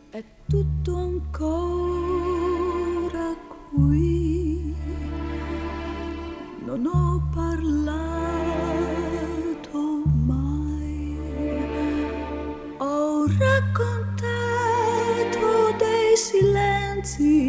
È tutto ancora qui, non ho parlato mai, ho raccontato dei silenzi